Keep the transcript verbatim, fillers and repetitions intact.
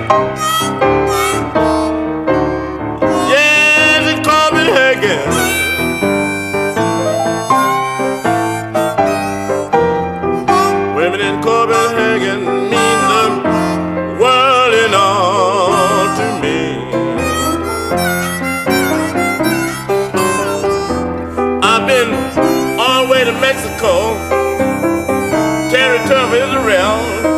Yes, in Copenhagen. Women in Copenhagen mean the world and all to me. I've been all the way to Mexico, territory of Israel.